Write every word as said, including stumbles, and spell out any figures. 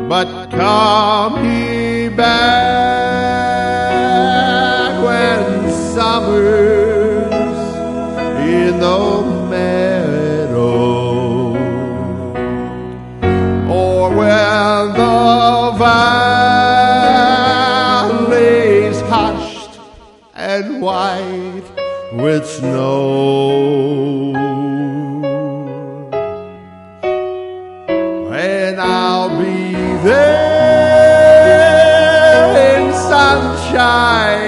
but come ye back when summer's in the meadow, or when the valley's hushed and white with snow. And I'll be there in sunshine